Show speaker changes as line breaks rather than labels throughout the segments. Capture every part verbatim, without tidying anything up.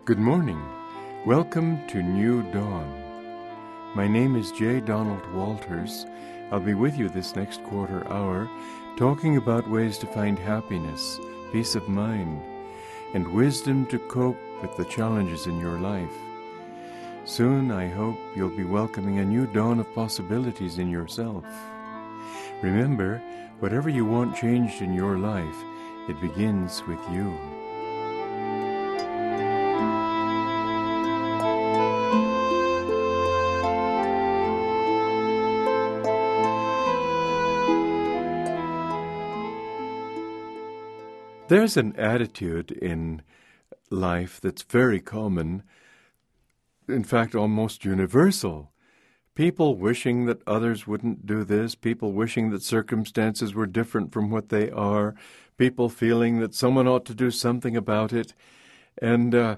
Good morning. Welcome to New Dawn. My name is J. Donald Walters. I'll be with you this next quarter hour, talking about ways to find happiness, peace of mind, and wisdom to cope with the challenges in your life. Soon, I hope you'll be welcoming a new dawn of possibilities in yourself. Remember, whatever you want changed in your life, it begins with you. There's an attitude in life that's very common, in fact, almost universal. People wishing that others wouldn't do this, people wishing that circumstances were different from what they are, people feeling that someone ought to do something about it, and uh,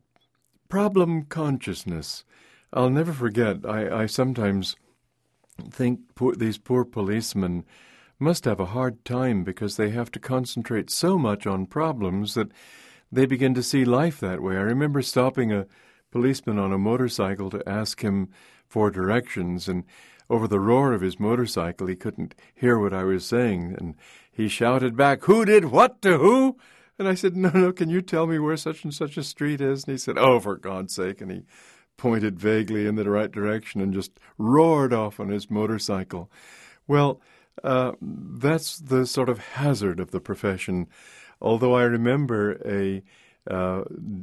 problem consciousness. I'll never forget, I, I sometimes think poor, these poor policemen must have a hard time because they have to concentrate so much on problems that they begin to see life that way. I remember stopping a policeman on a motorcycle to ask him for directions, and over the roar of his motorcycle he couldn't hear what I was saying, and he shouted back, "Who did what to who?" And I said, no, no, can you tell me where such and such a street is? And he said, "Oh, for God's sake," and he pointed vaguely in the right direction and just roared off on his motorcycle. Well, Uh, that's the sort of hazard of the profession. Although I remember a uh,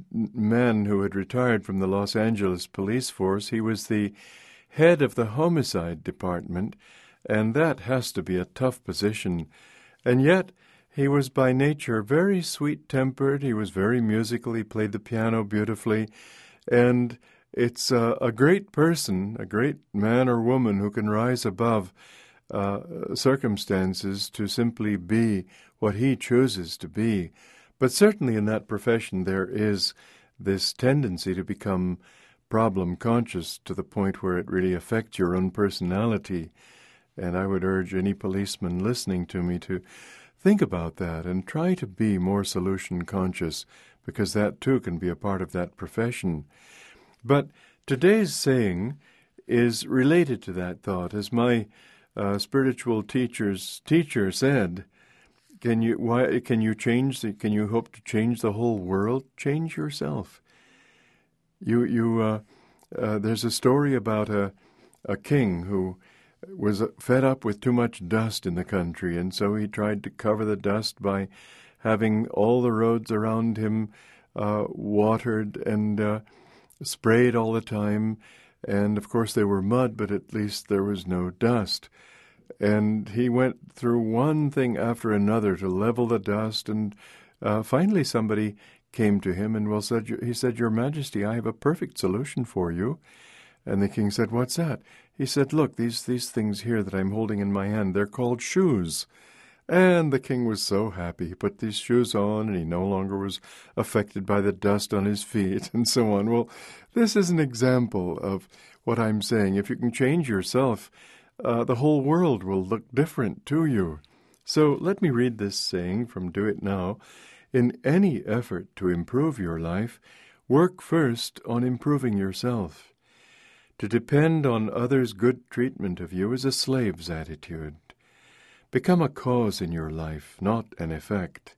man who had retired from the Los Angeles police force, he was the head of the homicide department, and that has to be a tough position. And yet, he was by nature very sweet-tempered, he was very musical, he played the piano beautifully, and it's uh, a great person, a great man or woman who can rise above Uh, circumstances to simply be what he chooses to be. But certainly in that profession there is this tendency to become problem-conscious to the point where it really affects your own personality. And I would urge any policeman listening to me to think about that and try to be more solution-conscious, because that too can be a part of that profession. But today's saying is related to that thought. As my Uh, spiritual teacher's teacher said, "Can you why can you change? The, can you hope to change the whole world? Change yourself." You you uh, uh, there's a story about a a king who was fed up with too much dust in the country, and so he tried to cover the dust by having all the roads around him uh, watered and uh, sprayed all the time. And, of course, they were mud, but at least there was no dust. And he went through one thing after another to level the dust, and uh, finally somebody came to him and well said, he said, "Your Majesty, I have a perfect solution for you." And the king said, "What's that?" He said, "Look, these, these things here that I'm holding in my hand, they're called shoes." And the king was so happy. He put these shoes on, and he no longer was affected by the dust on his feet, and so on. Well, this is an example of what I'm saying. If you can change yourself, uh, the whole world will look different to you. So let me read this saying from Do It Now. In any effort to improve your life, work first on improving yourself. To depend on others' good treatment of you is a slave's attitude. Become a cause in your life, not an effect.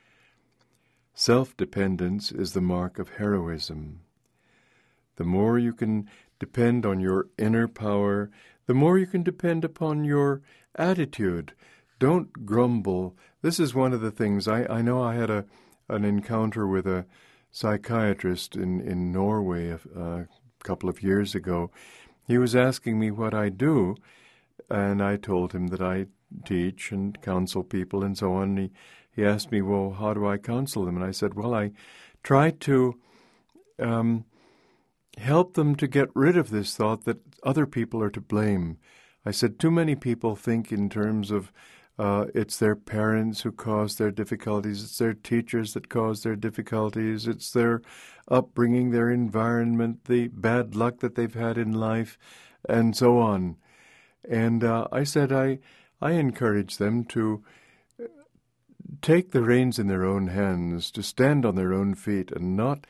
Self-dependence is the mark of heroism. The more you can depend on your inner power, the more you can depend upon your attitude. Don't grumble. This is one of the things, I, I know I had a an encounter with a psychiatrist in, in Norway a, a couple of years ago. He was asking me what I do, and I told him that I teach and counsel people and so on. He, he asked me, well, how do I counsel them? And I said, well, I try to um, help them to get rid of this thought that other people are to blame. I said, too many people think in terms of uh, it's their parents who cause their difficulties, it's their teachers that cause their difficulties, it's their upbringing, their environment, the bad luck that they've had in life, and so on. And uh, I said, I I encourage them to take the reins in their own hands, to stand on their own feet and not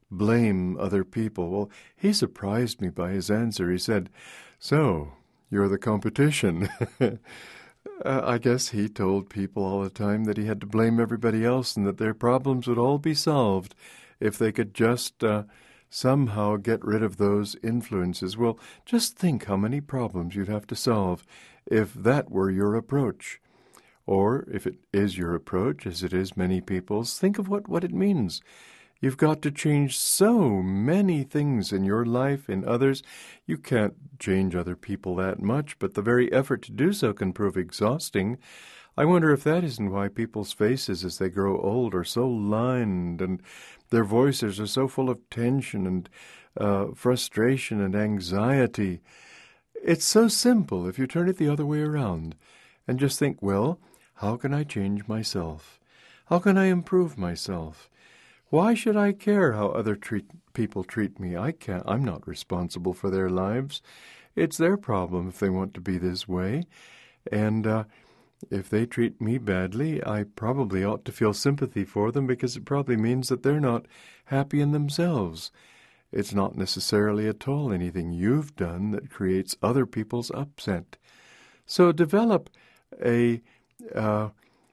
blame other people. Well, he surprised me by his answer. He said, "So, you're the competition." uh, I guess he told people all the time that he had to blame everybody else and that their problems would all be solved if they could just uh, somehow get rid of those influences. Well, just think how many problems you'd have to solve if that were your approach. Or if it is your approach, as it is many people's, think of what, what it means. You've got to change so many things in your life, in others. You can't change other people that much, but the very effort to do so can prove exhausting. I wonder if that isn't why people's faces as they grow old are so lined, and their voices are so full of tension and uh, frustration and anxiety. It's so simple if you turn it the other way around and just think, well, how can I change myself? How can I improve myself? Why should I care how other treat, people treat me? I can't. I'm not responsible for their lives. It's their problem if they want to be this way. And uh, if they treat me badly, I probably ought to feel sympathy for them because it probably means that they're not happy in themselves. It's not necessarily at all anything you've done that creates other people's upset. So develop a uh,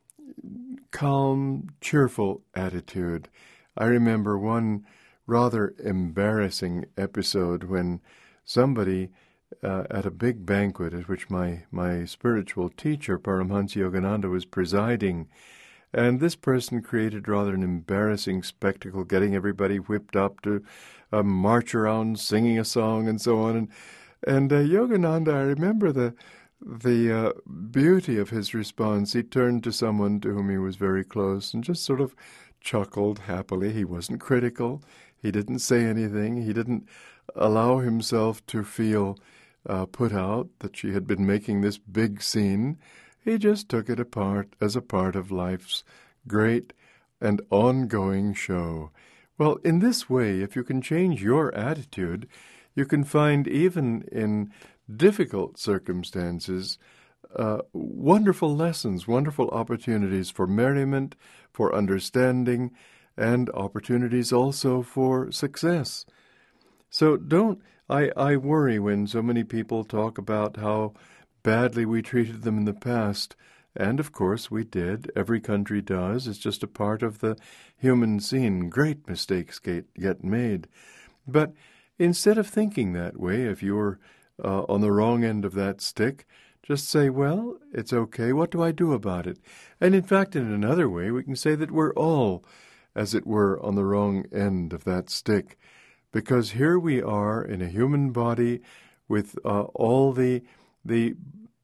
calm, cheerful attitude. I remember one rather embarrassing episode when somebody uh, at a big banquet at which my, my spiritual teacher, Paramahansa Yogananda, was presiding, and this person created rather an embarrassing spectacle, getting everybody whipped up to uh, march around singing a song and so on. And, and uh, Yogananda, I remember the the uh, beauty of his response. He turned to someone to whom he was very close and just sort of chuckled happily. He wasn't critical. He didn't say anything. He didn't allow himself to feel uh, put out that she had been making this big scene. He just took it apart as a part of life's great and ongoing show. Well, in this way, if you can change your attitude, you can find even in difficult circumstances uh, wonderful lessons, wonderful opportunities for merriment, for understanding, and opportunities also for success. So don't, I, I worry when so many people talk about how badly we treated them in the past. And, of course, we did. Every country does. It's just a part of the human scene. Great mistakes get, get made. But instead of thinking that way, if you're uh, on the wrong end of that stick, just say, well, it's okay. What do I do about it? And, in fact, in another way, we can say that we're all, as it were, on the wrong end of that stick. Because here we are in a human body with uh, all the the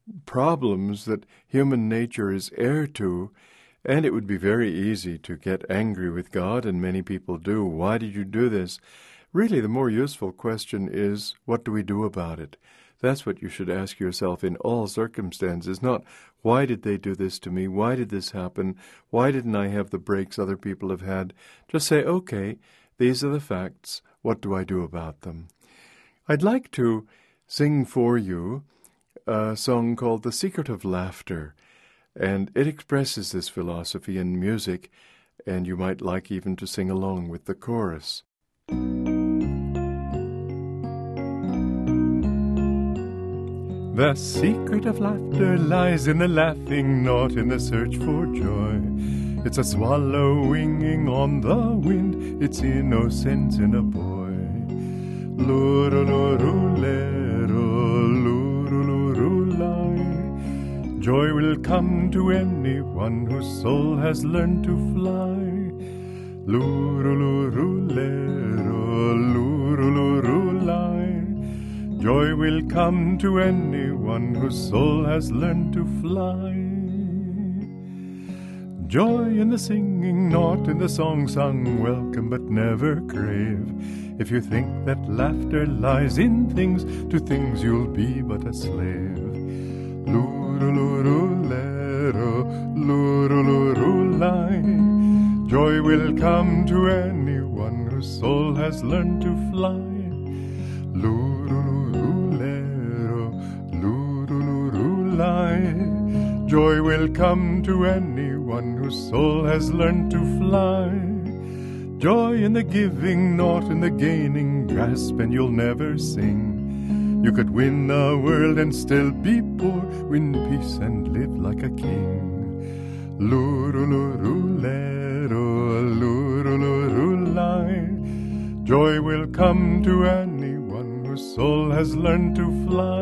problems that human nature is heir to, and it would be very easy to get angry with God, and many people do. Why did you do this? Really, the more useful question is, what do we do about it? That's what you should ask yourself in all circumstances, not why did they do this to me? Why did this happen? Why didn't I have the breaks other people have had? Just say, okay, these are the facts. What do I do about them? I'd like to sing for you a song called The Secret of Laughter, and it expresses this philosophy in music, and you might like even to sing along with the chorus. The secret of laughter lies in the laughing, not in the search for joy. It's a swallow winging on the wind, it's innocence in a boy. Lurulurulero, lurulurulai. Joy will come to anyone whose soul has learned to fly. Lurulurulero, lurulurulai. Joy will come to anyone whose soul has learned to fly. Joy in the singing, not in the song sung, welcome but never crave. If you think that laughter lies in things, to things you'll be but a slave. Lurulurulero, lurulurulai. Joy will come to anyone whose soul has learned to fly. Lurulurulero, lurulurulai. Joy will come to anyone whose soul has learned to fly. Joy in the giving, not in the gaining. Grasp and you'll never sing. You could win the world and still be poor. Win peace and live like a king. Loo-ru-loo-ru-lero, loo-ru-loo-ru-lie. Joy will come to anyone whose soul has learned to fly.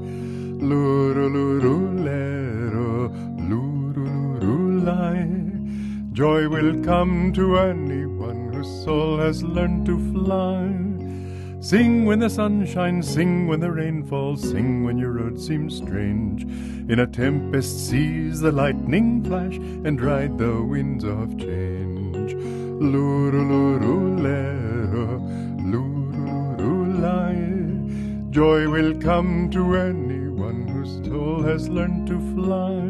Loo-ru-loo-ru-lero, loo-ru-loo-ru-lie. Joy will come to anyone whose soul has learned to fly. Sing when the sun shines, sing when the rain falls, sing when your road seems strange. In a tempest seize the lightning flash and ride the winds of change. Loo-ru-loo-ru-lero, loo-ru-loo-ru-lie. Joy will come to anyone whose soul has learned to fly.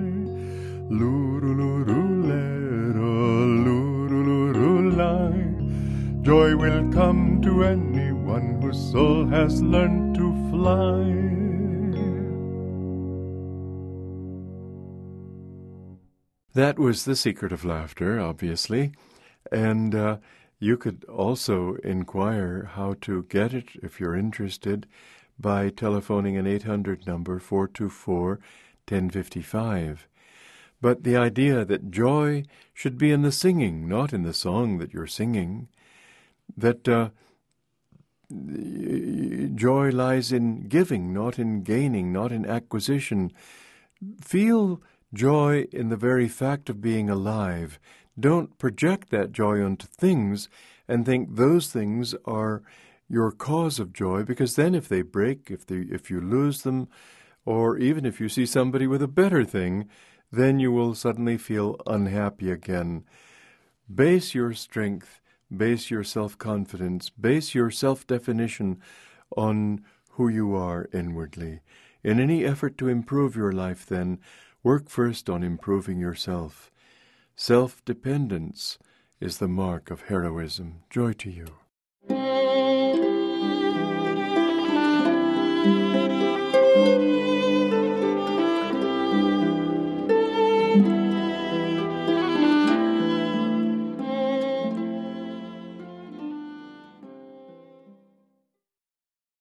Loo-ru-loo-ru-lero, loo-ru-loo-ru-lie. Joy will come to anyone whose soul has learned to fly. That was The Secret of Laughter, obviously. And uh, you could also inquire how to get it, if you're interested, by telephoning an eight hundred number, four two four, one oh five five. But the idea that joy should be in the singing, not in the song that you're singing, that uh, joy lies in giving, not in gaining, not in acquisition. Feel joy in the very fact of being alive. Don't project that joy onto things and think those things are your cause of joy, because then if they break, if they, if you lose them, or even if you see somebody with a better thing, then you will suddenly feel unhappy again. Base your strength, base your self-confidence, base your self-definition on who you are inwardly. In any effort to improve your life, then, work first on improving yourself. Self-dependence is the mark of heroism. Joy to you.